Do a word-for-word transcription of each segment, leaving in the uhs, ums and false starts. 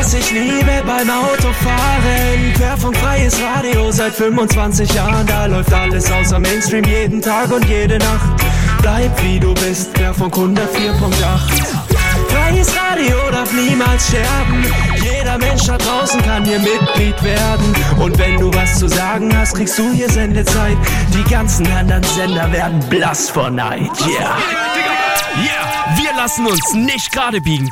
was ich liebe beim Autofahren. Querfunkfreies Radio seit fünfundzwanzig Jahren. Da läuft alles außer Mainstream jeden Tag und jede Nacht. Bleib wie du bist, Querfunk hundertvier Punkt acht. Freies Radio darf niemals sterben. Jeder Mensch da draußen kann hier Mitglied werden. Und wenn du was zu sagen hast, kriegst du hier Sendezeit. Die ganzen anderen Sender werden blass vor Neid. Yeah. Yeah, wir lassen uns nicht gerade biegen.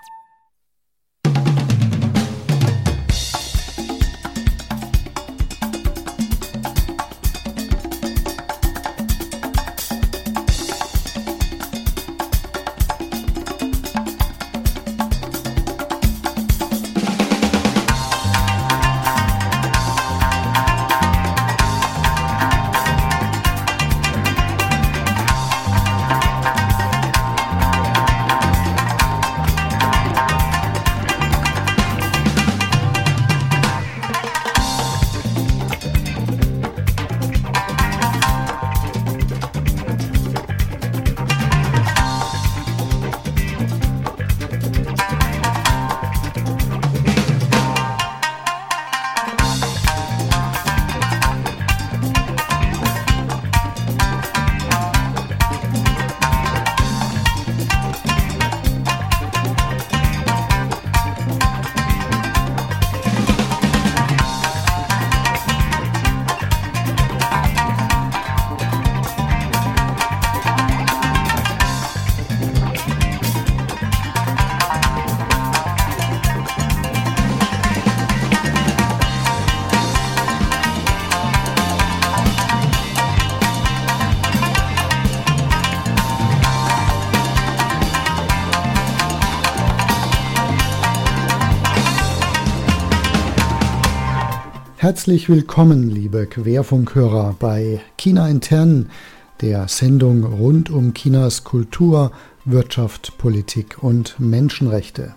Herzlich willkommen, liebe Querfunkhörer, bei China Intern, der Sendung rund um Chinas Kultur, Wirtschaft, Politik und Menschenrechte.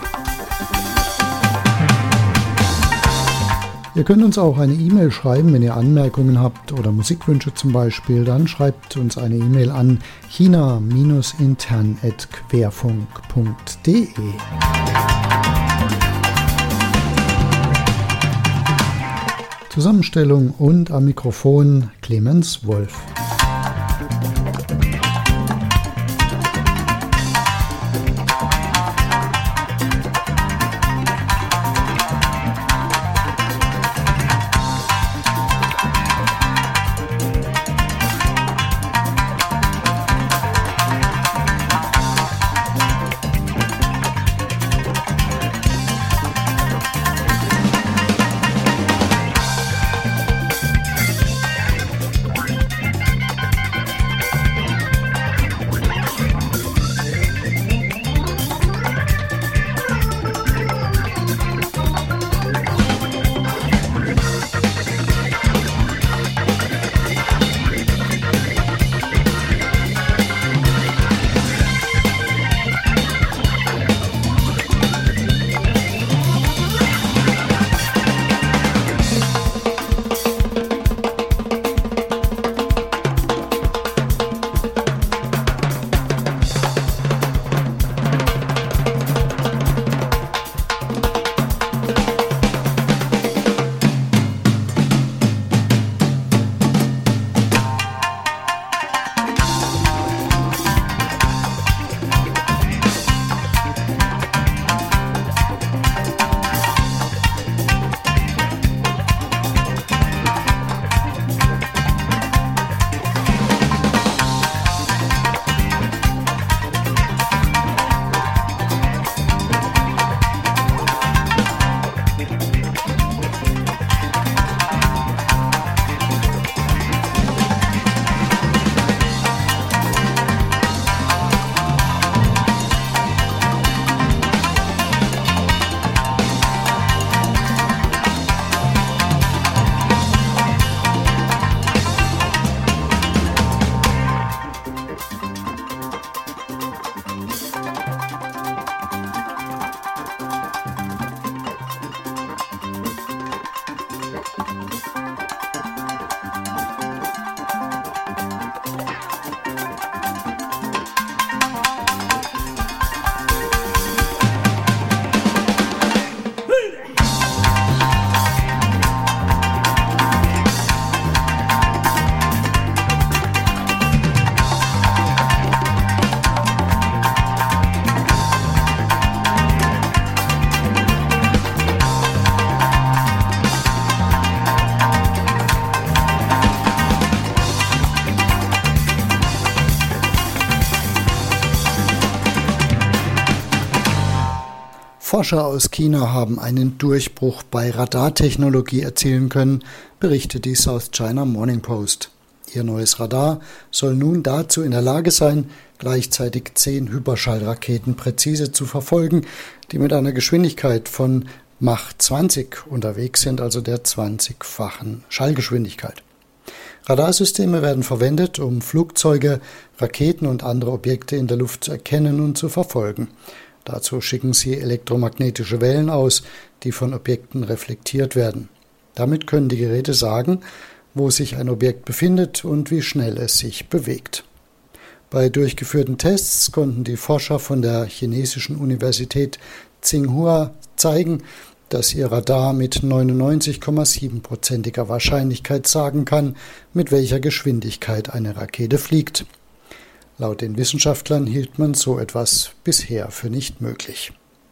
Ihr könnt uns auch eine E-Mail schreiben, wenn ihr Anmerkungen habt oder Musikwünsche zum Beispiel. Dann schreibt uns eine E-Mail an china intern at querfunk punkt de. Zusammenstellung und am Mikrofon Clemens Wolf. Forscher aus China haben einen Durchbruch bei Radartechnologie erzielen können, berichtet die South China Morning Post. Ihr neues Radar soll nun dazu in der Lage sein, gleichzeitig zehn Hyperschallraketen präzise zu verfolgen, die mit einer Geschwindigkeit von Mach zwanzig unterwegs sind, also der zwanzigfachen Schallgeschwindigkeit. Radarsysteme werden verwendet, um Flugzeuge, Raketen und andere Objekte in der Luft zu erkennen und zu verfolgen. Dazu schicken sie elektromagnetische Wellen aus, die von Objekten reflektiert werden. Damit können die Geräte sagen, wo sich ein Objekt befindet und wie schnell es sich bewegt. Bei durchgeführten Tests konnten die Forscher von der chinesischen Universität Tsinghua zeigen, dass ihr Radar mit neunundneunzig Komma sieben prozentiger Wahrscheinlichkeit sagen kann, mit welcher Geschwindigkeit eine Rakete fliegt. Laut den Wissenschaftlern hielt man so etwas bisher für nicht möglich.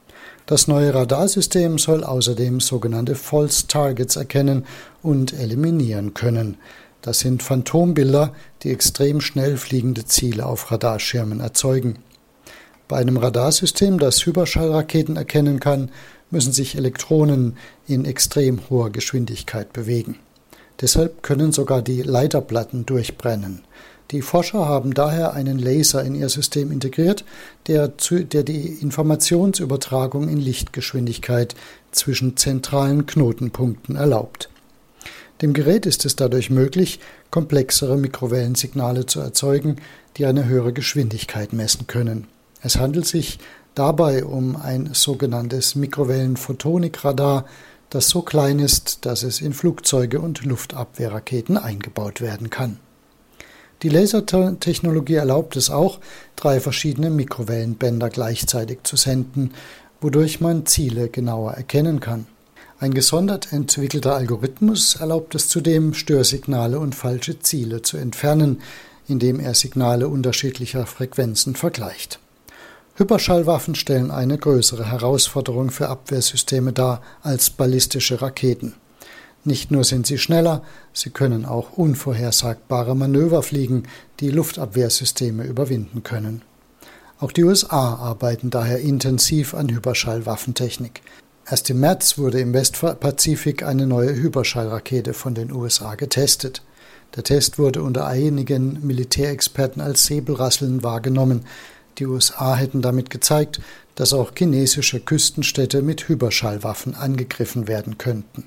Das neue Radarsystem soll außerdem sogenannte False Targets erkennen und eliminieren können. Das sind Phantombilder, die extrem schnell fliegende Ziele auf Radarschirmen erzeugen. Bei einem Radarsystem, das Hyperschallraketen erkennen kann, müssen sich Elektronen in extrem hoher Geschwindigkeit bewegen. Deshalb können sogar die Leiterplatten durchbrennen. Die Forscher haben daher einen Laser in ihr System integriert, der, zu, der die Informationsübertragung in Lichtgeschwindigkeit zwischen zentralen Knotenpunkten erlaubt. Dem Gerät ist es dadurch möglich, komplexere Mikrowellensignale zu erzeugen, die eine höhere Geschwindigkeit messen können. Es handelt sich dabei um ein sogenanntes Mikrowellenphotonikradar, das so klein ist, dass es in Flugzeuge und Luftabwehrraketen eingebaut werden kann. Die Lasertechnologie erlaubt es auch, drei verschiedene Mikrowellenbänder gleichzeitig zu senden, wodurch man Ziele genauer erkennen kann. Ein gesondert entwickelter Algorithmus erlaubt es zudem, Störsignale und falsche Ziele zu entfernen, indem er Signale unterschiedlicher Frequenzen vergleicht. Hyperschallwaffen stellen eine größere Herausforderung für Abwehrsysteme dar als ballistische Raketen. Nicht nur sind sie schneller, sie können auch unvorhersagbare Manöver fliegen, die Luftabwehrsysteme überwinden können. Auch die U S A arbeiten daher intensiv an Hyperschallwaffentechnik. Erst im März wurde im Westpazifik eine neue Hyperschallrakete von den U S A getestet. Der Test wurde unter einigen Militärexperten als Säbelrasseln wahrgenommen. Die U S A hätten damit gezeigt, dass auch chinesische Küstenstädte mit Hyperschallwaffen angegriffen werden könnten.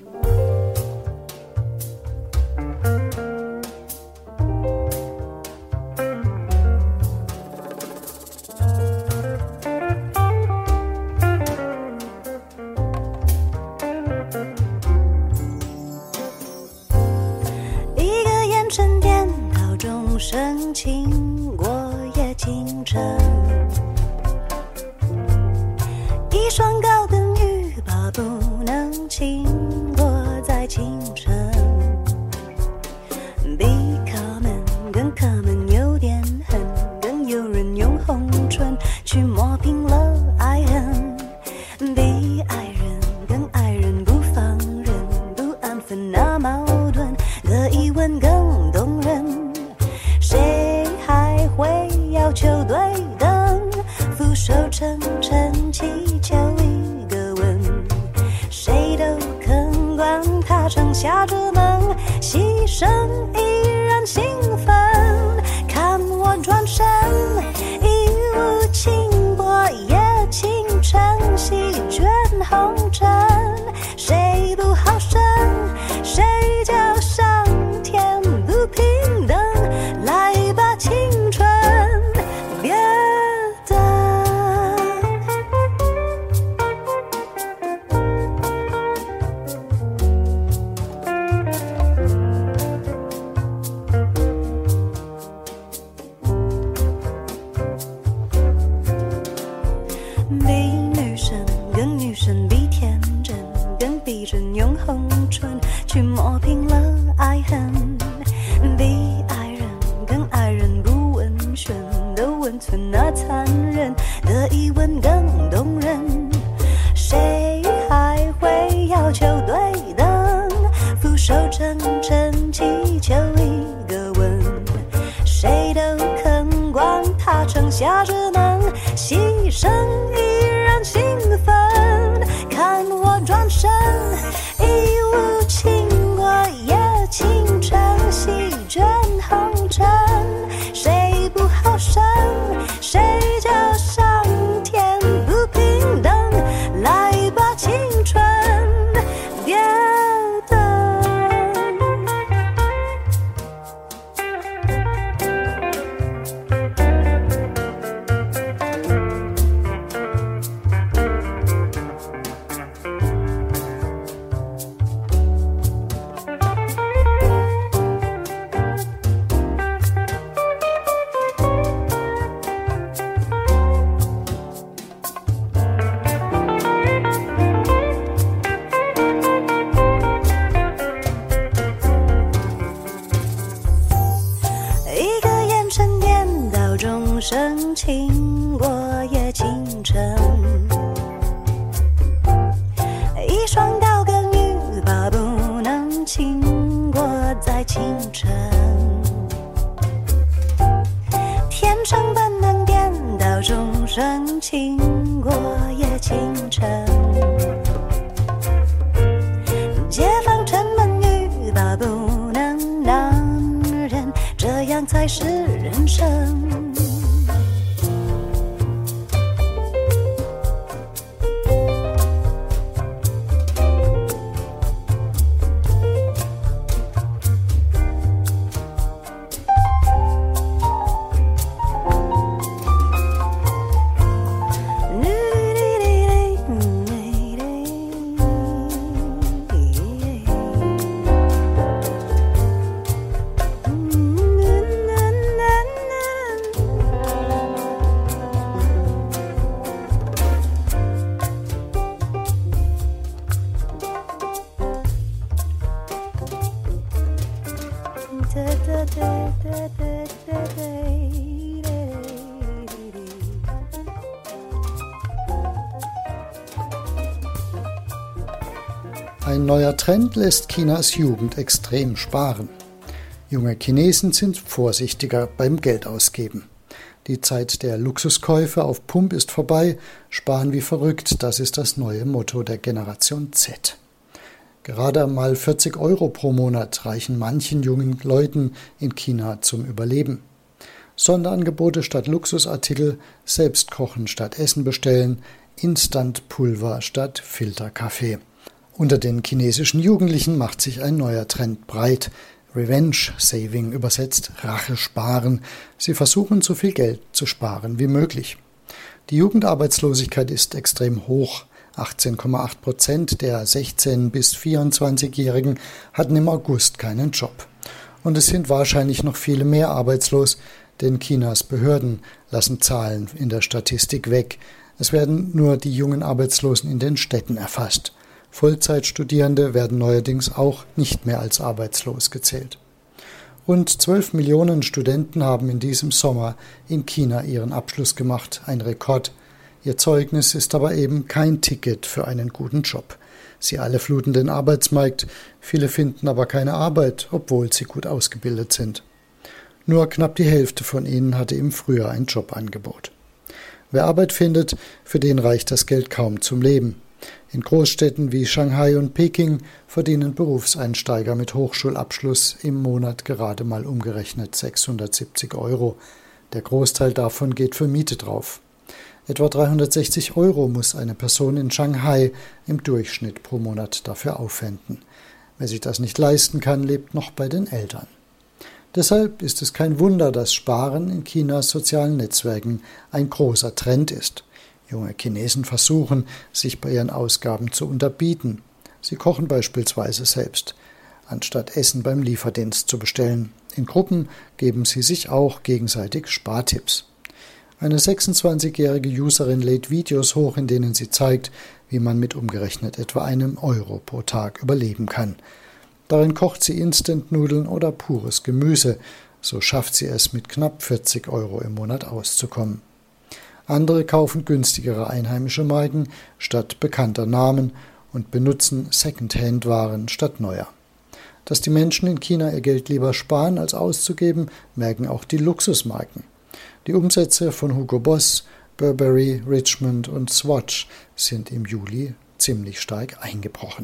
能倾国也倾城。解放城门欲罢不能让人，这样才是人生。 Ein neuer Trend lässt Chinas Jugend extrem sparen. Junge Chinesen sind vorsichtiger beim Geldausgeben. Die Zeit der Luxuskäufe auf Pump ist vorbei, sparen wie verrückt, das ist das neue Motto der Generation Z. Gerade einmal vierzig Euro pro Monat reichen manchen jungen Leuten in China zum Überleben. Sonderangebote statt Luxusartikel, Selbstkochen statt Essen bestellen, Instantpulver statt Filterkaffee. Unter den chinesischen Jugendlichen macht sich ein neuer Trend breit. Revenge Saving, übersetzt Rache sparen. Sie versuchen, so viel Geld zu sparen wie möglich. Die Jugendarbeitslosigkeit ist extrem hoch. achtzehn Komma acht Prozent der sechzehn- bis vierundzwanzigjährigen hatten im August keinen Job. Und es sind wahrscheinlich noch viele mehr arbeitslos, denn Chinas Behörden lassen Zahlen in der Statistik weg. Es werden nur die jungen Arbeitslosen in den Städten erfasst. Vollzeitstudierende werden neuerdings auch nicht mehr als arbeitslos gezählt. Rund zwölf Millionen Studenten haben in diesem Sommer in China ihren Abschluss gemacht, ein Rekord. Ihr Zeugnis ist aber eben kein Ticket für einen guten Job. Sie alle fluten den Arbeitsmarkt, viele finden aber keine Arbeit, obwohl sie gut ausgebildet sind. Nur knapp die Hälfte von ihnen hatte im Frühjahr ein Jobangebot. Wer Arbeit findet, für den reicht das Geld kaum zum Leben. In Großstädten wie Shanghai und Peking verdienen Berufseinsteiger mit Hochschulabschluss im Monat gerade mal umgerechnet sechshundertsiebzig Euro. Der Großteil davon geht für Miete drauf. Etwa dreihundertsechzig Euro muss eine Person in Shanghai im Durchschnitt pro Monat dafür aufwenden. Wer sich das nicht leisten kann, lebt noch bei den Eltern. Deshalb ist es kein Wunder, dass Sparen in Chinas sozialen Netzwerken ein großer Trend ist. Junge Chinesen versuchen, sich bei ihren Ausgaben zu unterbieten. Sie kochen beispielsweise selbst, anstatt Essen beim Lieferdienst zu bestellen. In Gruppen geben sie sich auch gegenseitig Spartipps. Eine sechsundzwanzigjährige Userin lädt Videos hoch, in denen sie zeigt, wie man mit umgerechnet etwa einem Euro pro Tag überleben kann. Darin kocht sie Instant-Nudeln oder pures Gemüse. So schafft sie es, mit knapp vierzig Euro im Monat auszukommen. Andere kaufen günstigere einheimische Marken statt bekannter Namen und benutzen Secondhand-Waren statt neuer. Dass die Menschen in China ihr Geld lieber sparen als auszugeben, merken auch die Luxusmarken. Die Umsätze von Hugo Boss, Burberry, Richmond und Swatch sind im Juli ziemlich stark eingebrochen.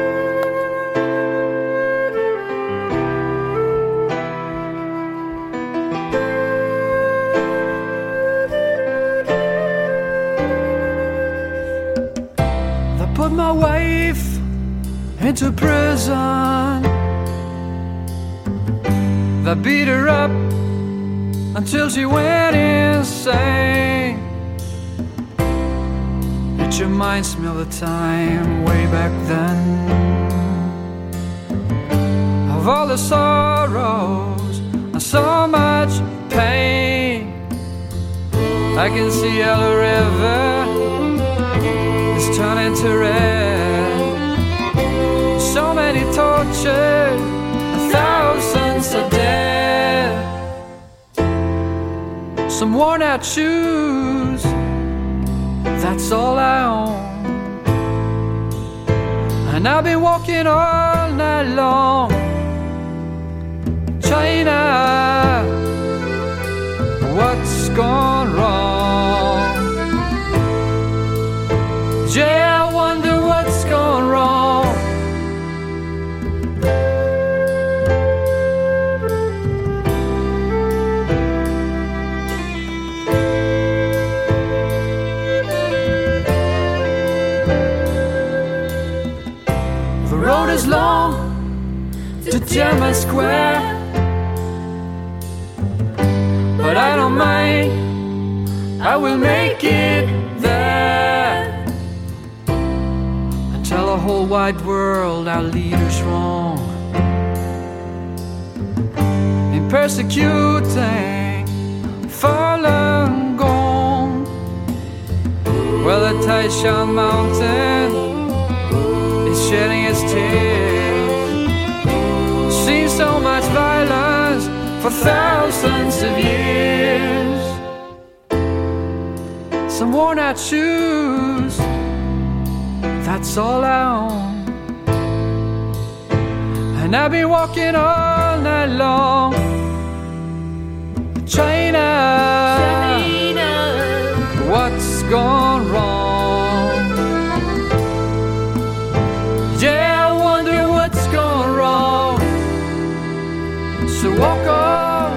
Put my wife into prison. They beat her up until she went insane. It reminds me of the time way back then, of all the sorrows and so much pain. I can see how the river is turning to red. So many tortured, thousands are dead. Some worn out shoes, that's all I own. And I've been walking all night long. China, what's gone wrong? road is long to Tiananmen Square, but I don't mind, I will make it there. And tell the whole wide world our leader's wrong in persecuting Falun Gong. Well, the Taishan Mountain is shedding its tears, seen so much violence for thousands of years. Some worn out shoes, that's all I own. And I've been walking all night long. China, China, what's gone wrong? Yeah, I wonder what's gone wrong. So walk on,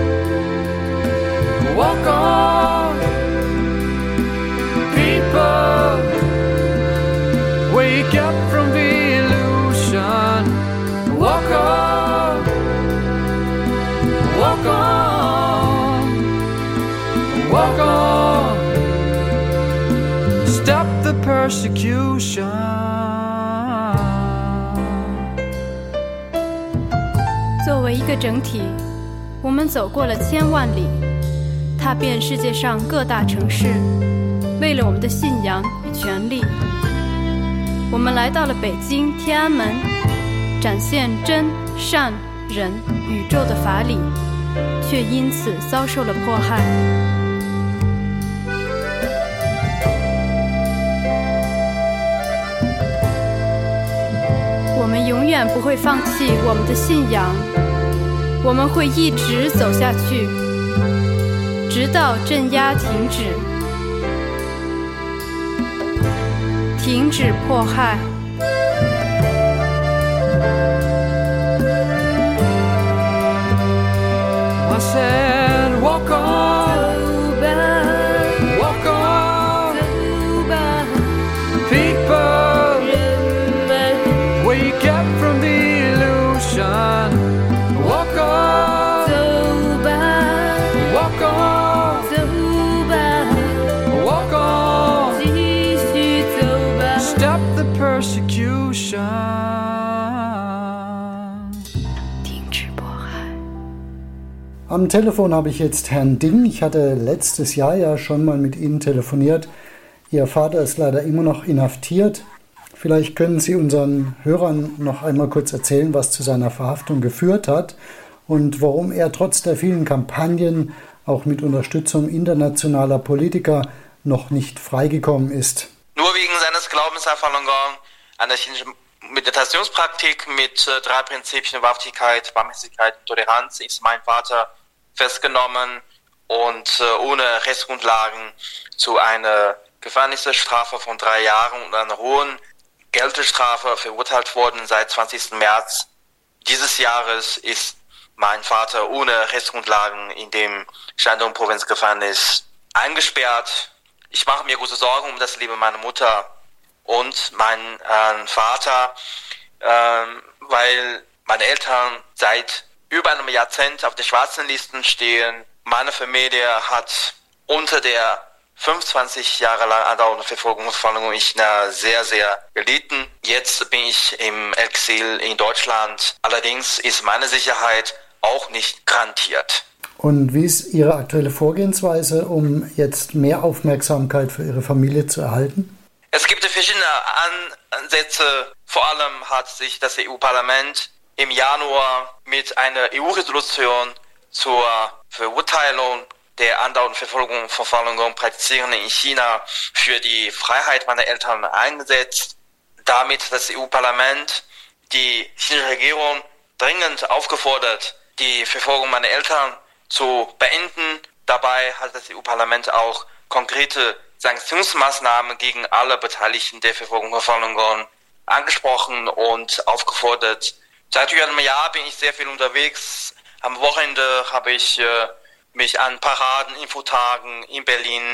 walk on, people, wake up from the illusion. Walk on, walk on, walk on, stop the persecution. 作为一个整体，我们走过了千万里，踏遍世界上各大城市，为了我们的信仰与权利。我们来到了北京天安门，展现真善忍宇宙的法理，却因此遭受了迫害。我们永远不会放弃我们的信仰，我们会一直走下去，直到镇压停止，停止迫害。 I said, walk on, walk on, people, wake up from the illusion. Walk on, walk on, walk on, stop the persecution. Am Telefon habe ich jetzt Herrn Ding. Ich hatte letztes Jahr ja schon mal mit Ihnen telefoniert. Ihr Vater ist leider immer noch inhaftiert. Vielleicht können Sie unseren Hörern noch einmal kurz erzählen, was zu seiner Verhaftung geführt hat und warum er trotz der vielen Kampagnen, auch mit Unterstützung internationaler Politiker, noch nicht freigekommen ist. Nur wegen seines Glaubens an Falun Gong, an der chinesischen Meditationspraktik mit äh, drei Prinzipien Wahrhaftigkeit, Barmherzigkeit und Toleranz ist mein Vater festgenommen und äh, ohne Rechtsgrundlagen zu einer Gefängnisstrafe von drei Jahren und einer hohen Geldstrafe verurteilt worden. Seit zwanzigsten März dieses Jahres ist mein Vater ohne Rechtsgrundlagen in dem Shandong-Provinzgefängnis eingesperrt. Ich mache mir große Sorgen um das Leben meiner Mutter und meinen äh, Vater, äh, weil meine Eltern seit über einem Jahrzehnt auf der schwarzen Liste stehen. Meine Familie hat unter der fünfundzwanzig Jahre lang andauernde Verfolgung von Falun Gong sehr, sehr gelitten. Jetzt bin ich im Exil in Deutschland. Allerdings ist meine Sicherheit auch nicht garantiert. Und wie ist Ihre aktuelle Vorgehensweise, um jetzt mehr Aufmerksamkeit für Ihre Familie zu erhalten? Es gibt verschiedene Ansätze. Vor allem hat sich das E U-Parlament im Januar mit einer E U-Resolution zur Verurteilung der andauernden Verfolgung von Falun Gong Praktizierenden in China für die Freiheit meiner Eltern eingesetzt. Damit hat das E U-Parlament die chinesische Regierung dringend aufgefordert, die Verfolgung meiner Eltern zu beenden. Dabei hat das E U-Parlament auch konkrete Sanktionsmaßnahmen gegen alle Beteiligten der Verfolgung von Falun Gong angesprochen und aufgefordert. Seit über einem Jahr bin ich sehr viel unterwegs. Am Wochenende habe ich äh, mich an Paraden, Infotagen in Berlin,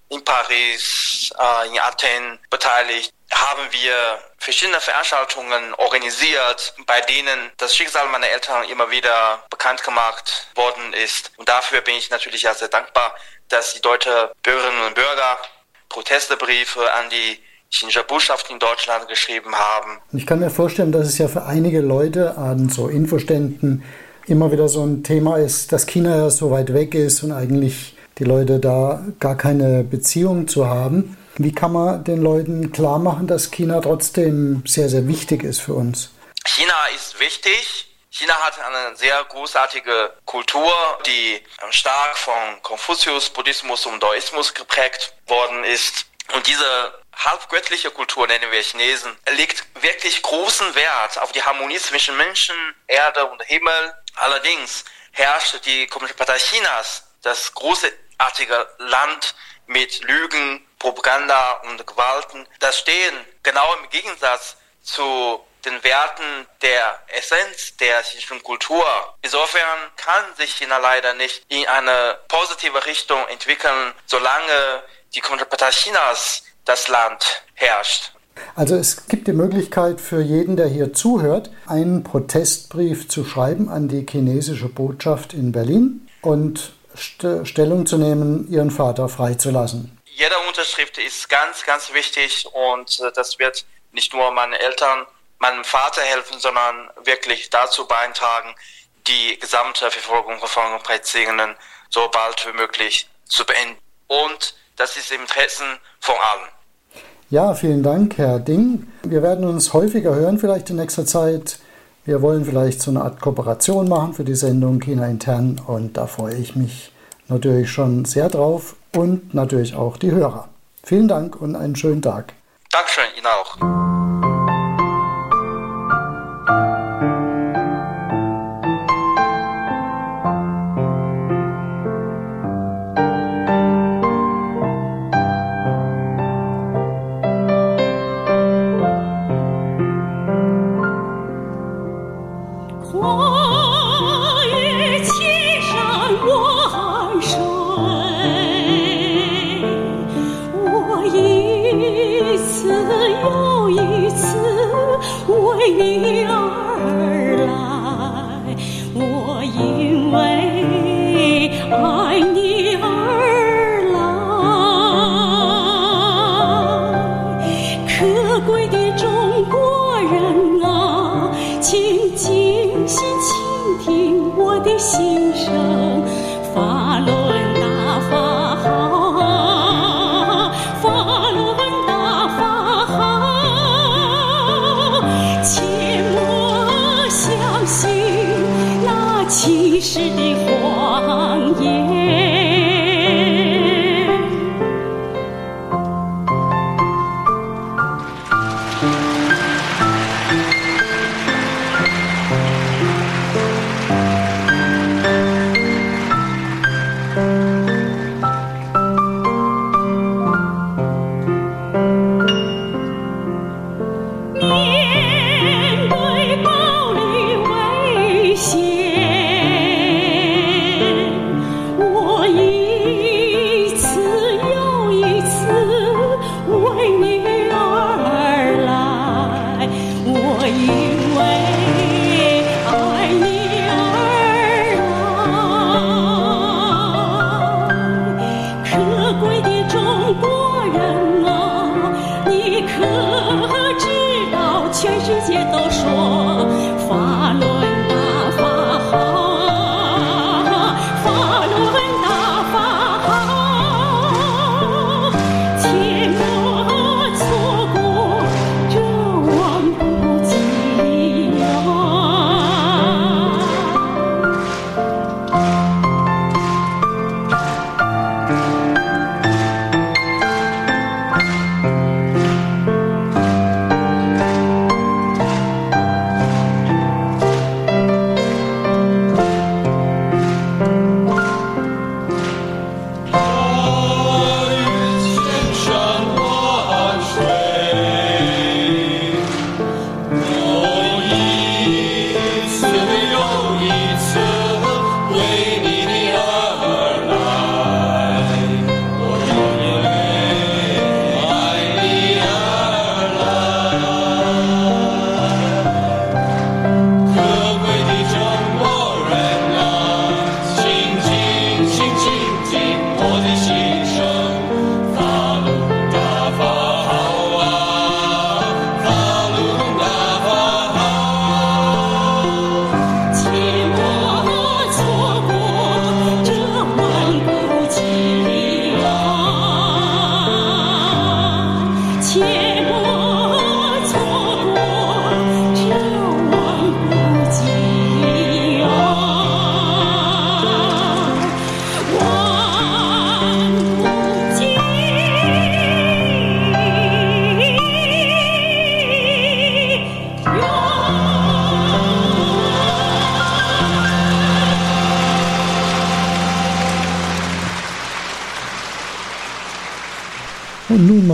in Paris, äh, in Athen beteiligt, haben wir verschiedene Veranstaltungen organisiert, bei denen das Schicksal meiner Eltern immer wieder bekannt gemacht worden ist. Und dafür bin ich natürlich ja sehr dankbar, dass die deutschen Bürgerinnen und Bürger Protestbriefe an die chinesische Botschaft in Deutschland geschrieben haben. Ich kann mir vorstellen, dass es ja für einige Leute an so Infoständen immer wieder so ein Thema ist, dass China ja so weit weg ist und eigentlich die Leute da gar keine Beziehung zu haben. Wie kann man den Leuten klar machen, dass China trotzdem sehr, sehr wichtig ist für uns? China ist wichtig. China hat eine sehr großartige Kultur, die stark von Konfuzius, Buddhismus und Daoismus geprägt worden ist. Und diese halbgöttliche Kultur, nennen wir Chinesen, legt wirklich großen Wert auf die Harmonie zwischen Menschen, Erde und Himmel. Allerdings herrscht die Kommunistische Partei Chinas, das großartige Land mit Lügen, Propaganda und Gewalten, das stehen genau im Gegensatz zu den Werten der Essenz der chinesischen Kultur. Insofern kann sich China leider nicht in eine positive Richtung entwickeln, solange die Kommunistische Partei Chinas das Land herrscht. Also es gibt die Möglichkeit für jeden, der hier zuhört, einen Protestbrief zu schreiben an die chinesische Botschaft in Berlin und st- Stellung zu nehmen, ihren Vater freizulassen. Jede Unterschrift ist ganz, ganz wichtig und das wird nicht nur meinen Eltern, meinem Vater helfen, sondern wirklich dazu beitragen, die gesamte Verfolgung von Protestierenden so bald wie möglich zu beenden. Und das ist im Interesse von allen. Ja, vielen Dank, Herr Ding. Wir werden uns häufiger hören, vielleicht in nächster Zeit. Wir wollen vielleicht so eine Art Kooperation machen für die Sendung China intern und da freue ich mich natürlich schon sehr drauf und natürlich auch die Hörer. Vielen Dank und einen schönen Tag. Dankeschön, Ihnen auch.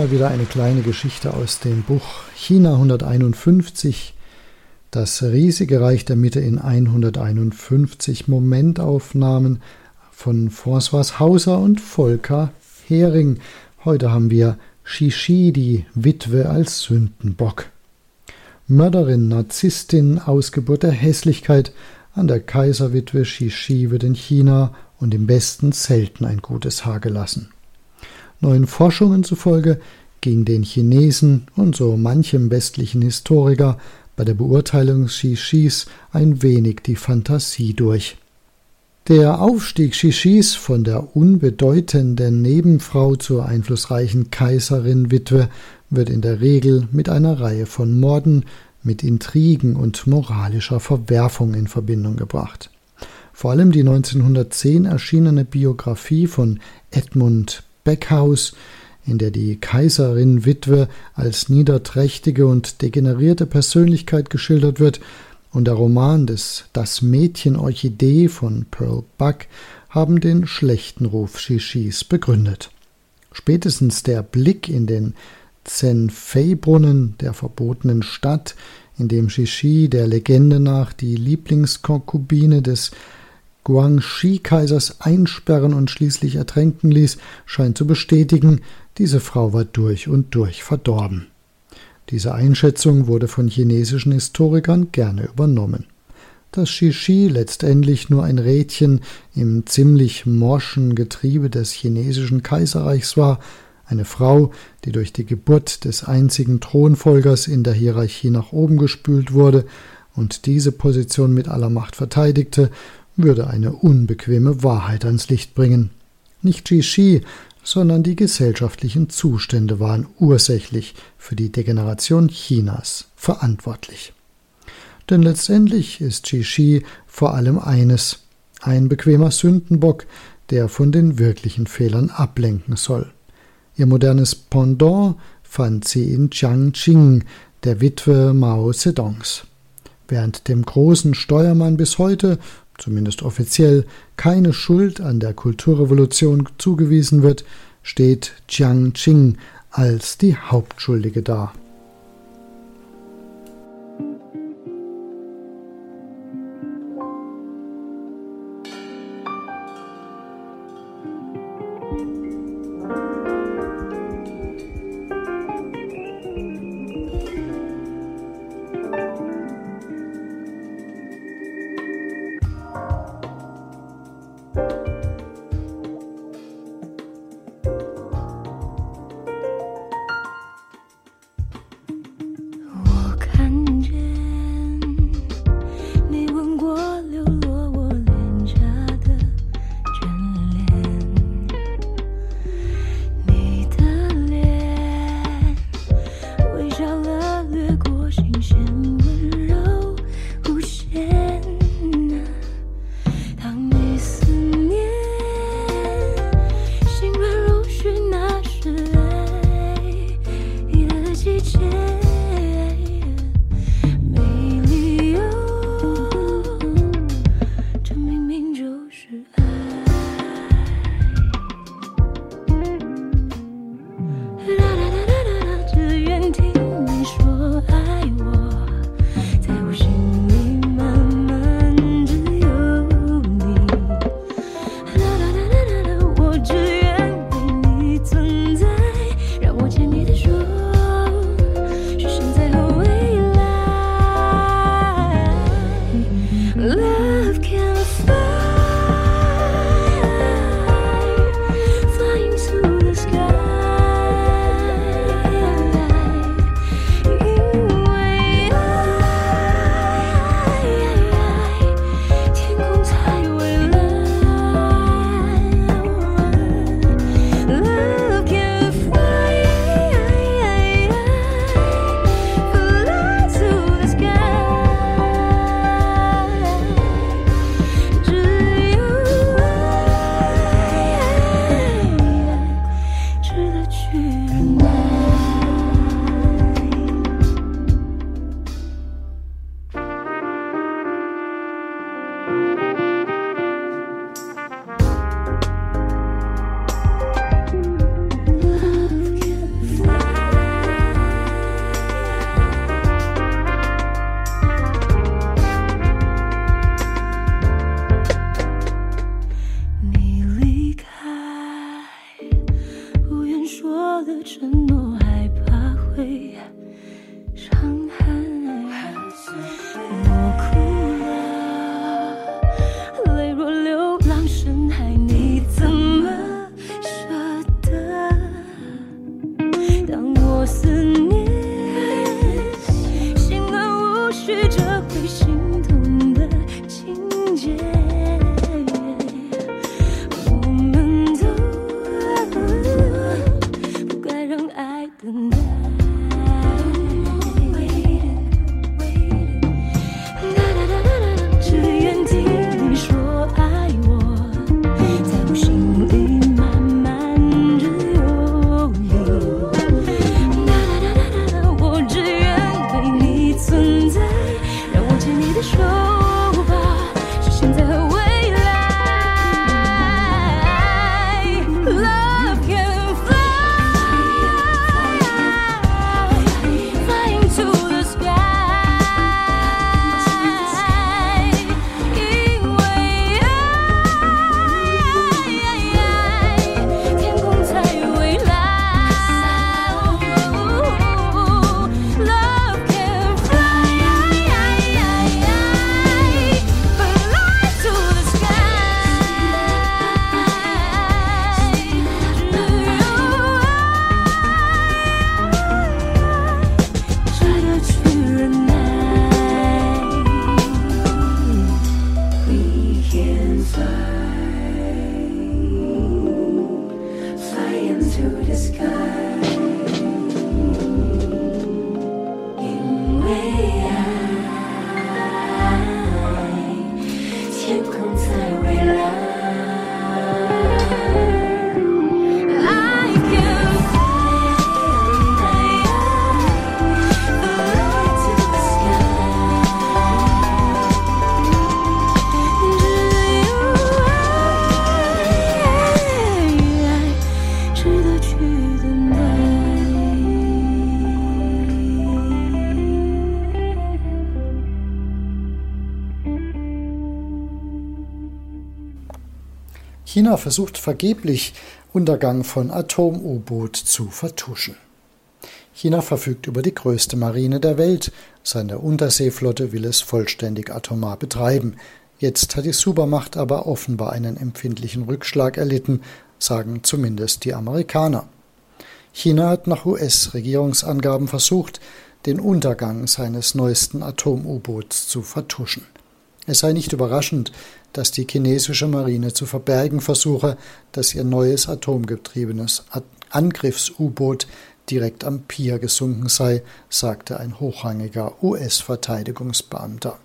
mal wieder eine kleine Geschichte aus dem Buch China hunderteinundfünfzig, das riesige Reich der Mitte in hunderteinundfünfzig Momentaufnahmen von François Hauser und Volker Hering. Heute haben wir Xi, die Witwe, als Sündenbock. Mörderin, Narzisstin, Ausgeburt der Hässlichkeit, an der Kaiserwitwe Xi wird in China und im Westen selten ein gutes Haar gelassen. Neuen Forschungen zufolge ging den Chinesen und so manchem westlichen Historiker bei der Beurteilung Xis ein wenig die Fantasie durch. Der Aufstieg Xis von der unbedeutenden Nebenfrau zur einflussreichen Kaiserin-Witwe wird in der Regel mit einer Reihe von Morden, mit Intrigen und moralischer Verwerfung in Verbindung gebracht. Vor allem die neunzehnhundertzehn erschienene Biografie von Edmund Beckhaus, in der die Kaiserin-Witwe als niederträchtige und degenerierte Persönlichkeit geschildert wird, und der Roman des Das Mädchen Orchidee von Pearl Buck haben den schlechten Ruf Xis begründet. Spätestens der Blick in den Zhenfei-Brunnen der verbotenen Stadt, in dem Xi der Legende nach die Lieblingskonkubine des Guangxi-Kaisers einsperren und schließlich ertränken ließ, scheint zu bestätigen, diese Frau war durch und durch verdorben. Diese Einschätzung wurde von chinesischen Historikern gerne übernommen. Dass Xi letztendlich nur ein Rädchen im ziemlich morschen Getriebe des chinesischen Kaiserreichs war, eine Frau, die durch die Geburt des einzigen Thronfolgers in der Hierarchie nach oben gespült wurde und diese Position mit aller Macht verteidigte, würde eine unbequeme Wahrheit ans Licht bringen. Nicht Xi, sondern die gesellschaftlichen Zustände waren ursächlich für die Degeneration Chinas verantwortlich. Denn letztendlich ist Xi vor allem eines: ein bequemer Sündenbock, der von den wirklichen Fehlern ablenken soll. Ihr modernes Pendant fand sie in Jiang Qing, der Witwe Mao Zedongs. Während dem großen Steuermann bis heute, zumindest offiziell, keine Schuld an der Kulturrevolution zugewiesen wird, steht Jiang Qing als die Hauptschuldige da. 承诺，害怕会伤害。我哭了，泪若流浪深海，你怎么舍得？当我思念，心乱无序，这会心痛的情节。等待，只愿听你说爱我，在我心里慢慢着游离。我只愿为你存在，让我牵你的手吧，是现在和未来。Love can fly。 China versucht vergeblich, Untergang von Atom-U-Boot zu vertuschen. China verfügt über die größte Marine der Welt. Seine Unterseeflotte will es vollständig atomar betreiben. Jetzt hat die Supermacht aber offenbar einen empfindlichen Rückschlag erlitten, sagen zumindest die Amerikaner. China hat nach U S-Regierungsangaben versucht, den Untergang seines neuesten Atom-U-Boots zu vertuschen. Es sei nicht überraschend, dass die chinesische Marine zu verbergen versuche, dass ihr neues atomgetriebenes Angriffs-U-Boot direkt am Pier gesunken sei, sagte ein hochrangiger U S-Verteidigungsbeamter.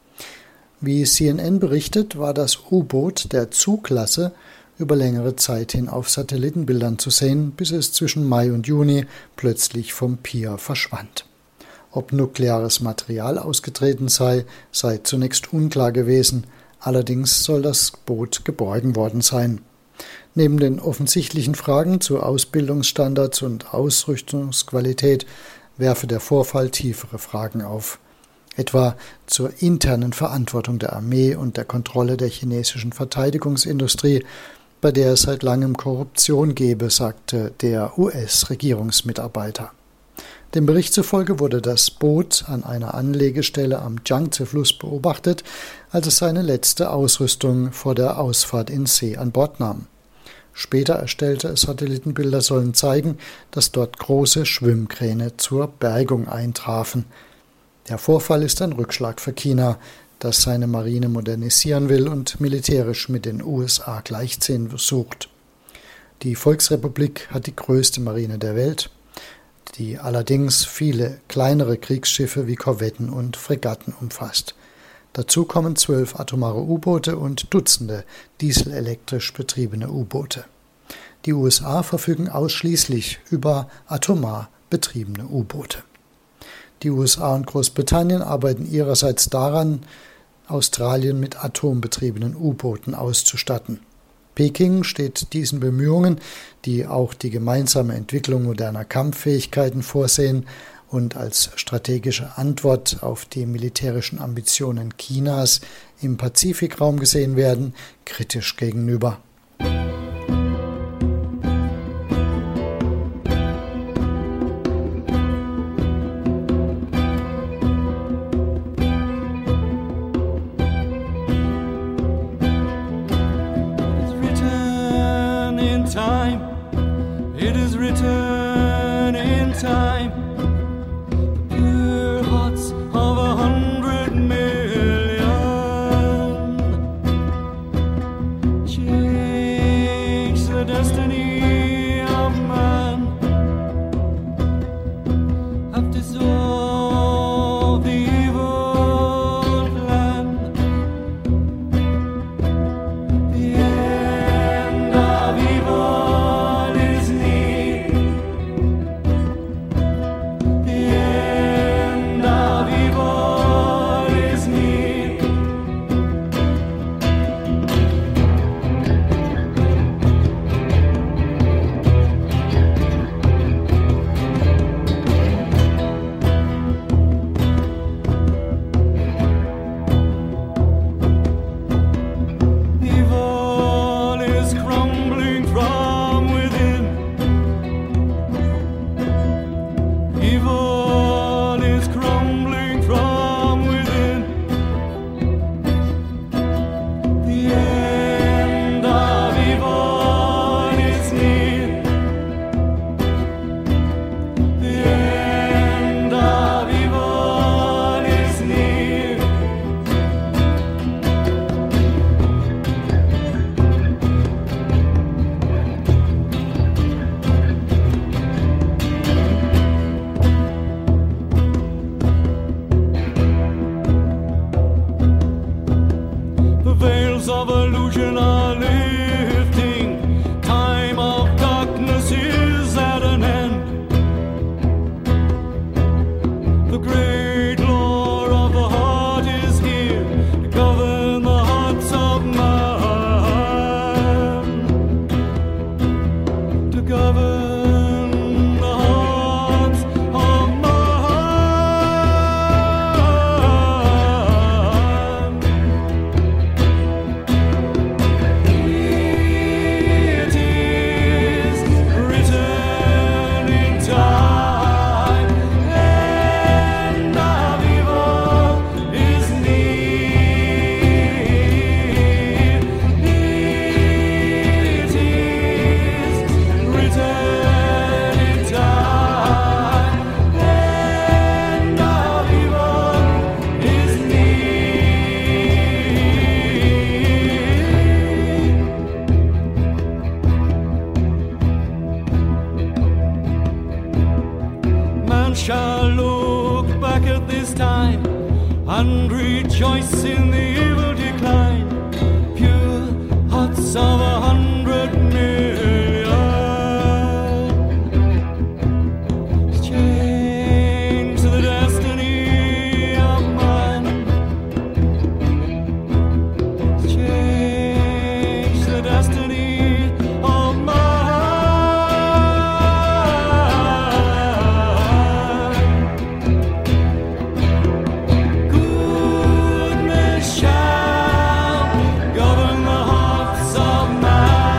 Wie C N N berichtet, war das U-Boot der Zhou-Klasse über längere Zeit hin auf Satellitenbildern zu sehen, bis es zwischen Mai und Juni plötzlich vom Pier verschwand. Ob nukleares Material ausgetreten sei, sei zunächst unklar gewesen. Allerdings soll das Boot geborgen worden sein. Neben den offensichtlichen Fragen zu Ausbildungsstandards und Ausrüstungsqualität werfe der Vorfall tiefere Fragen auf. Etwa zur internen Verantwortung der Armee und der Kontrolle der chinesischen Verteidigungsindustrie, bei der es seit langem Korruption gebe, sagte der U S-Regierungsmitarbeiter. Dem Bericht zufolge wurde das Boot an einer Anlegestelle am Yangtze-Fluss beobachtet, als es seine letzte Ausrüstung vor der Ausfahrt in See an Bord nahm. Später erstellte Satellitenbilder sollen zeigen, dass dort große Schwimmkräne zur Bergung eintrafen. Der Vorfall ist ein Rückschlag für China, das seine Marine modernisieren will und militärisch mit den U S A gleichziehen sucht. Die Volksrepublik hat die größte Marine der Welt, die allerdings viele kleinere Kriegsschiffe wie Korvetten und Fregatten umfasst. Dazu kommen zwölf atomare U-Boote und Dutzende dieselelektrisch betriebene U-Boote. Die U S A verfügen ausschließlich über atomar betriebene U-Boote. Die U S A und Großbritannien arbeiten ihrerseits daran, Australien mit atombetriebenen U-Booten auszustatten. Peking steht diesen Bemühungen, die auch die gemeinsame Entwicklung moderner Kampffähigkeiten vorsehen und als strategische Antwort auf die militärischen Ambitionen Chinas im Pazifikraum gesehen werden, kritisch gegenüber. time. The pure hearts of a hundred million change the destiny of man. Have dissolved the evil plan. The end of evil is near. The end of evil is near. Evil is crumbling from within. Evil is crumbling from within. The end of evil is near. The end of evil is near. The veils of illusion are lifting. Time of darkness is at an end. The great law of the heart is here to govern the hearts of man. To govern the hearts of man. It is written in time. End of evil is near. It is written in time. End of evil is near. Man shall look back at this time and rejoice in the evil decline. Pure hearts of a hundred million change the destiny of man. Change the destiny of man. Goodness shall govern the hearts of man.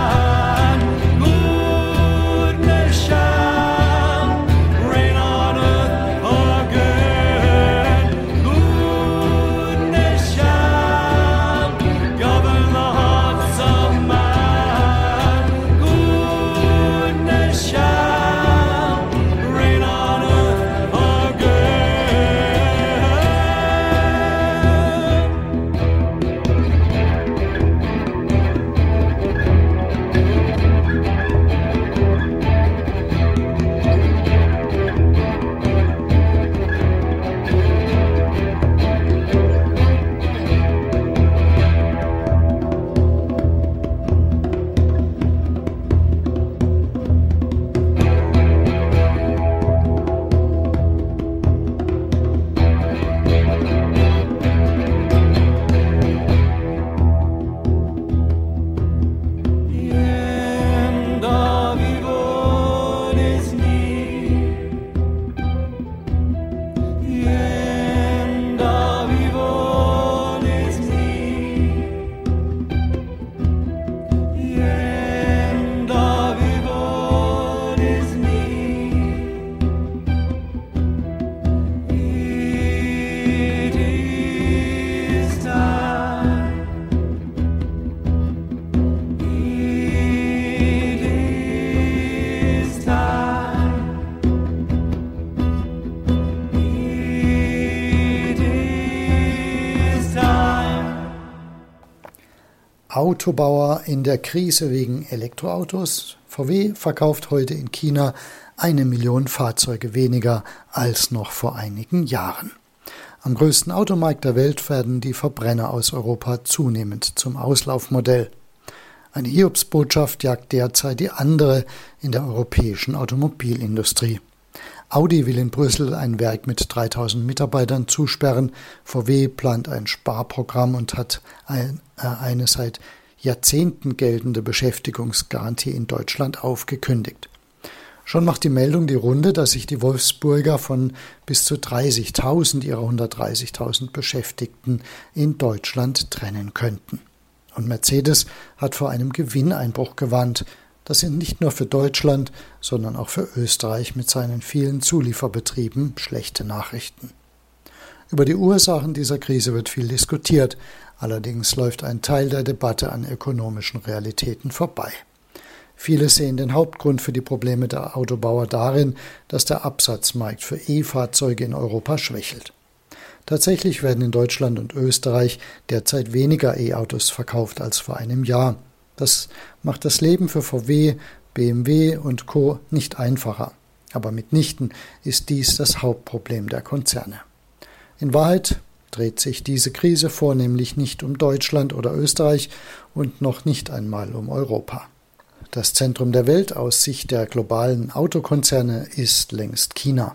Autobauer in der Krise wegen Elektroautos. V W verkauft heute in China eine Million Fahrzeuge weniger als noch vor einigen Jahren. Am größten Automarkt der Welt werden die Verbrenner aus Europa zunehmend zum Auslaufmodell. Eine Hiobsbotschaft jagt derzeit die andere in der europäischen Automobilindustrie. Audi will in Brüssel ein Werk mit dreitausend Mitarbeitern zusperren. V W plant ein Sparprogramm und hat ein, äh, eine seit Jahrzehnten geltende Beschäftigungsgarantie in Deutschland aufgekündigt. Schon macht die Meldung die Runde, dass sich die Wolfsburger von bis zu dreißigtausend ihrer hundertdreißigtausend Beschäftigten in Deutschland trennen könnten. Und Mercedes hat vor einem Gewinneinbruch gewarnt. Das sind nicht nur für Deutschland, sondern auch für Österreich mit seinen vielen Zulieferbetrieben schlechte Nachrichten. Über die Ursachen dieser Krise wird viel diskutiert, allerdings läuft ein Teil der Debatte an ökonomischen Realitäten vorbei. Viele sehen den Hauptgrund für die Probleme der Autobauer darin, dass der Absatzmarkt für E-Fahrzeuge in Europa schwächelt. Tatsächlich werden in Deutschland und Österreich derzeit weniger E-Autos verkauft als vor einem Jahr. Das macht das Leben für V W, B M W und Co. nicht einfacher. Aber mitnichten ist dies das Hauptproblem der Konzerne. In Wahrheit dreht sich diese Krise vornehmlich nicht um Deutschland oder Österreich und noch nicht einmal um Europa. Das Zentrum der Welt aus Sicht der globalen Autokonzerne ist längst China.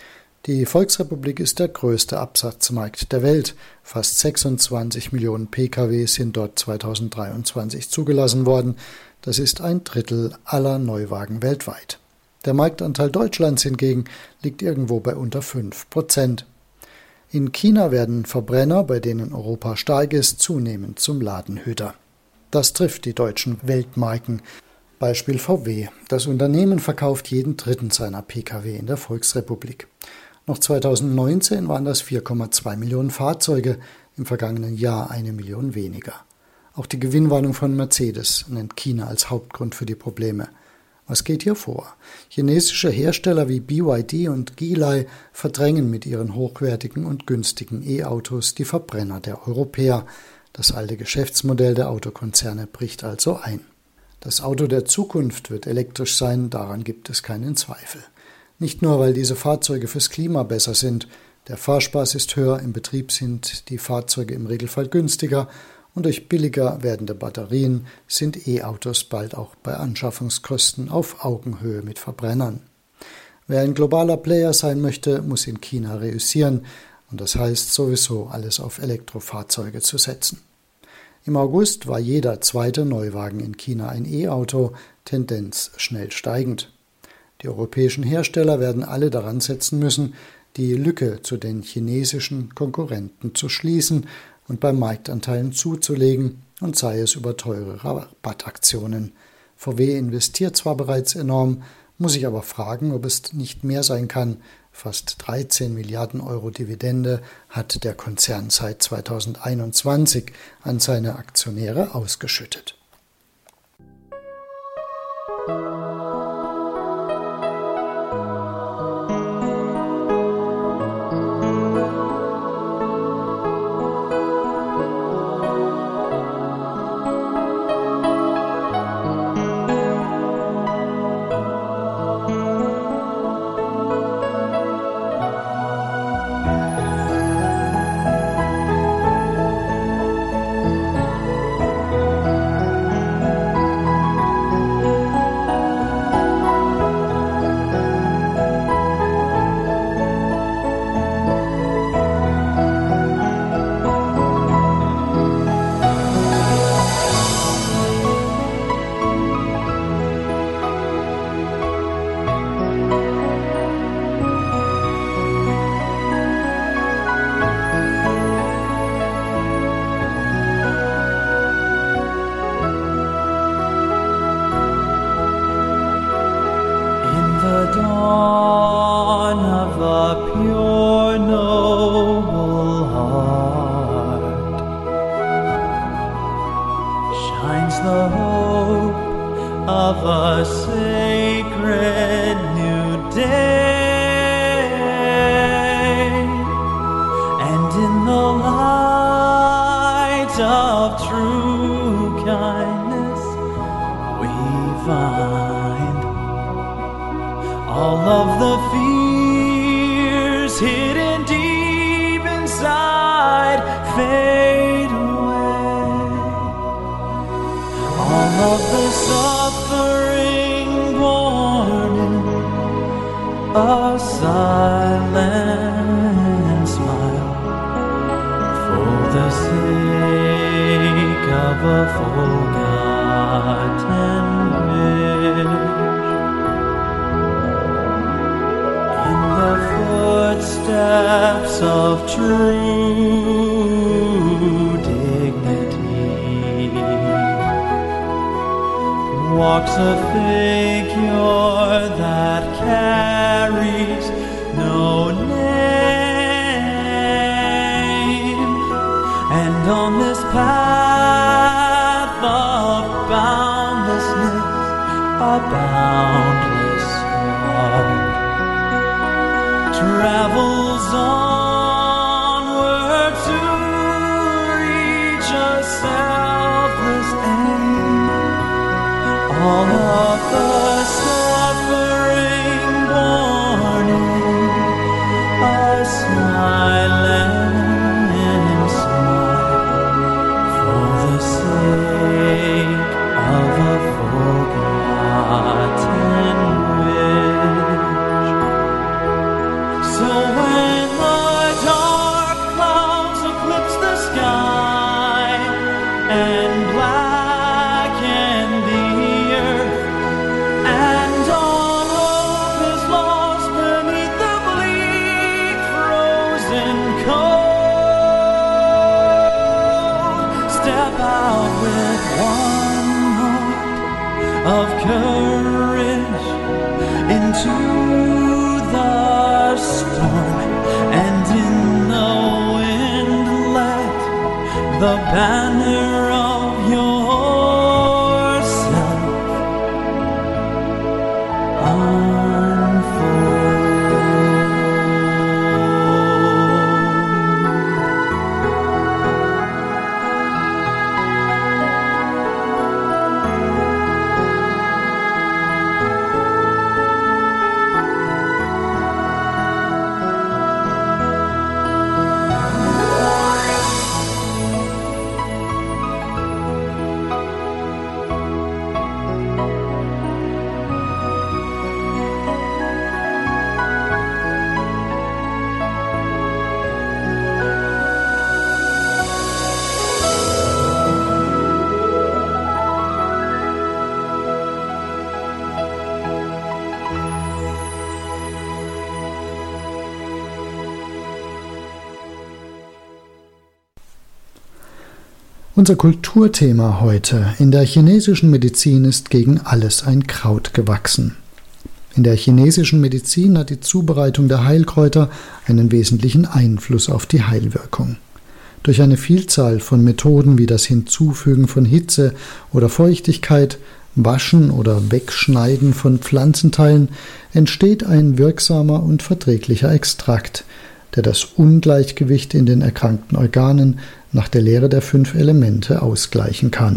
Die Volksrepublik ist der größte Absatzmarkt der Welt. Fast sechsundzwanzig Millionen Pkw sind dort zweitausenddreiundzwanzig zugelassen worden. Das ist ein Drittel aller Neuwagen weltweit. Der Marktanteil Deutschlands hingegen liegt irgendwo bei unter fünf Prozent. In China werden Verbrenner, bei denen Europa stark ist, zunehmend zum Ladenhüter. Das trifft die deutschen Weltmarken. Beispiel V W. Das Unternehmen verkauft jeden dritten seiner Pkw in der Volksrepublik. Noch zweitausendneunzehn waren das vier Komma zwei Millionen Fahrzeuge, im vergangenen Jahr eine Million weniger. Auch die Gewinnwarnung von Mercedes nennt China als Hauptgrund für die Probleme. Was geht hier vor? Chinesische Hersteller wie B Y D und Geely verdrängen mit ihren hochwertigen und günstigen E-Autos die Verbrenner der Europäer. Das alte Geschäftsmodell der Autokonzerne bricht also ein. Das Auto der Zukunft wird elektrisch sein, daran gibt es keinen Zweifel. Nicht nur, weil diese Fahrzeuge fürs Klima besser sind, der Fahrspaß ist höher, im Betrieb sind die Fahrzeuge im Regelfall günstiger und durch billiger werdende Batterien sind E-Autos bald auch bei Anschaffungskosten auf Augenhöhe mit Verbrennern. Wer ein globaler Player sein möchte, muss in China reüssieren und das heißt sowieso alles auf Elektrofahrzeuge zu setzen. Im August war jeder zweite Neuwagen in China ein E-Auto, Tendenz schnell steigend. Die europäischen Hersteller werden alle daran setzen müssen, die Lücke zu den chinesischen Konkurrenten zu schließen und bei Marktanteilen zuzulegen, und sei es über teure Rabattaktionen. V W investiert zwar bereits enorm, muss sich aber fragen, ob es nicht mehr sein kann. Fast dreizehn Milliarden Euro Dividende hat der Konzern seit zweitausendeinundzwanzig an seine Aktionäre ausgeschüttet. of the fears hidden deep inside fade away. All of the suffering born in a silent smile for the sake of a forgotten wish. In the footsteps of true dignity walks a figure that carries no name, and on this path of boundlessness, a boundless heart travels onward to reach a selfless aim. All of the suffering born in a silent smile for the sake of a forgotten wish. So when the dark clouds eclipse the sky and blacken the earth, and all hope is lost beneath the bleak frozen cold, step out with one heart of courage into the storm, and in the wind let the banner of yourself unfold. Unser Kulturthema heute: In der chinesischen Medizin ist gegen alles ein Kraut gewachsen. In der chinesischen Medizin hat die Zubereitung der Heilkräuter einen wesentlichen Einfluss auf die Heilwirkung. Durch eine Vielzahl von Methoden wie das Hinzufügen von Hitze oder Feuchtigkeit, Waschen oder Wegschneiden von Pflanzenteilen entsteht ein wirksamer und verträglicher Extrakt, der das Ungleichgewicht in den erkrankten Organen nach der Lehre der fünf Elemente ausgleichen kann.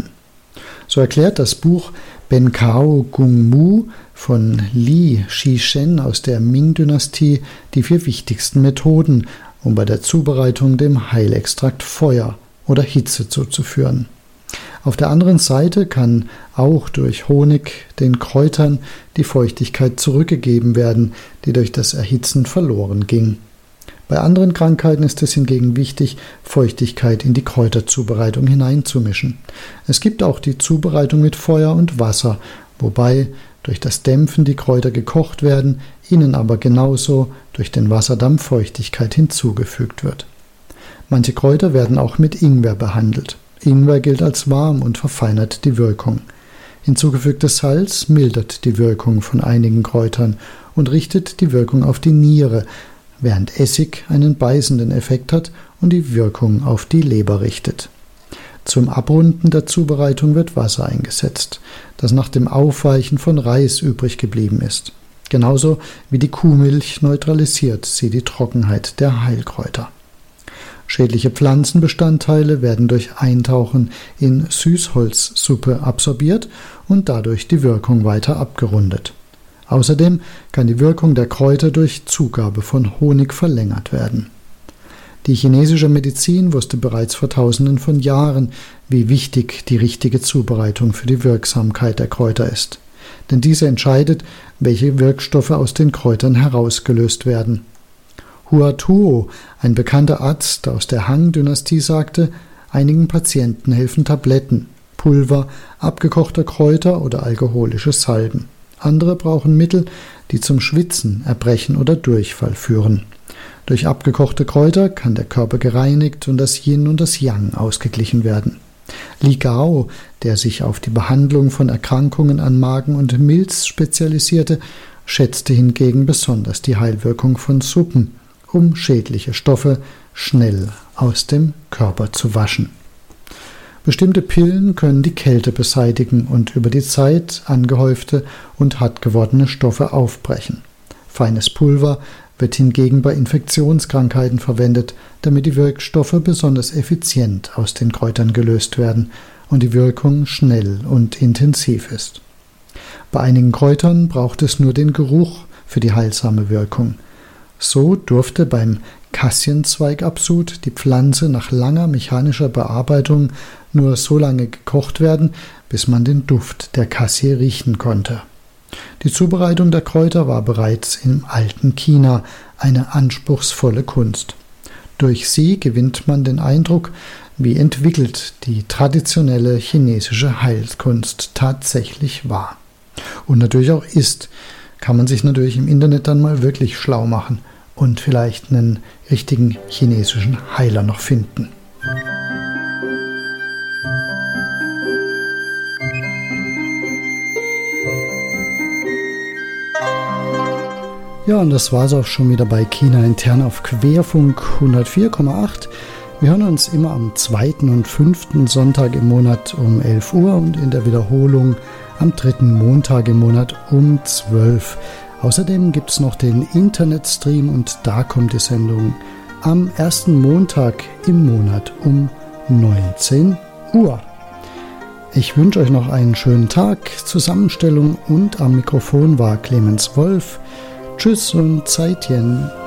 So erklärt das Buch Bencao Gung Mu von Li Shishen aus der Ming-Dynastie die vier wichtigsten Methoden, um bei der Zubereitung dem Heilextrakt Feuer oder Hitze zuzuführen. Auf der anderen Seite kann auch durch Honig den Kräutern die Feuchtigkeit zurückgegeben werden, die durch das Erhitzen verloren ging. Bei anderen Krankheiten ist es hingegen wichtig, Feuchtigkeit in die Kräuterzubereitung hineinzumischen. Es gibt auch die Zubereitung mit Feuer und Wasser, wobei durch das Dämpfen die Kräuter gekocht werden, ihnen aber genauso durch den Wasserdampf Feuchtigkeit hinzugefügt wird. Manche Kräuter werden auch mit Ingwer behandelt. Ingwer gilt als warm und verfeinert die Wirkung. Hinzugefügtes Salz mildert die Wirkung von einigen Kräutern und richtet die Wirkung auf die Niere, während Essig einen beißenden Effekt hat und die Wirkung auf die Leber richtet. Zum Abrunden der Zubereitung wird Wasser eingesetzt, das nach dem Aufweichen von Reis übrig geblieben ist. Genauso wie die Kuhmilch neutralisiert sie die Trockenheit der Heilkräuter. Schädliche Pflanzenbestandteile werden durch Eintauchen in Süßholzsuppe absorbiert und dadurch die Wirkung weiter abgerundet. Außerdem kann die Wirkung der Kräuter durch Zugabe von Honig verlängert werden. Die chinesische Medizin wusste bereits vor Tausenden von Jahren, wie wichtig die richtige Zubereitung für die Wirksamkeit der Kräuter ist. Denn diese entscheidet, welche Wirkstoffe aus den Kräutern herausgelöst werden. Hua Tuo, ein bekannter Arzt aus der Han-Dynastie, sagte, einigen Patienten helfen Tabletten, Pulver, abgekochte Kräuter oder alkoholische Salben. Andere brauchen Mittel, die zum Schwitzen, Erbrechen oder Durchfall führen. Durch abgekochte Kräuter kann der Körper gereinigt und das Yin und das Yang ausgeglichen werden. Li Gao, der sich auf die Behandlung von Erkrankungen an Magen und Milz spezialisierte, schätzte hingegen besonders die Heilwirkung von Suppen, um schädliche Stoffe schnell aus dem Körper zu waschen. Bestimmte Pillen können die Kälte beseitigen und über die Zeit angehäufte und hart gewordene Stoffe aufbrechen. Feines Pulver wird hingegen bei Infektionskrankheiten verwendet, damit die Wirkstoffe besonders effizient aus den Kräutern gelöst werden und die Wirkung schnell und intensiv ist. Bei einigen Kräutern braucht es nur den Geruch für die heilsame Wirkung. So durfte beim Kassienzweigabsud die Pflanze nach langer mechanischer Bearbeitung nur so lange gekocht werden, bis man den Duft der Kassie riechen konnte. Die Zubereitung der Kräuter war bereits im alten China eine anspruchsvolle Kunst. Durch sie gewinnt man den Eindruck, wie entwickelt die traditionelle chinesische Heilkunst tatsächlich war. Und natürlich auch ist, kann man sich natürlich im Internet dann mal wirklich schlau machen und vielleicht einen richtigen chinesischen Heiler noch finden. Ja, und das war's auch schon wieder bei China intern auf Querfunk hundertvier Komma acht. Wir hören uns immer am zweiten und fünften Sonntag im Monat um elf Uhr und in der Wiederholung am dritten Montag im Monat um zwölf. Außerdem gibt es noch den Internetstream und da kommt die Sendung am ersten Montag im Monat um neunzehn Uhr. Ich wünsche euch noch einen schönen Tag. Zusammenstellung und am Mikrofon war Clemens Wolf. Tschüss und Zeitchen.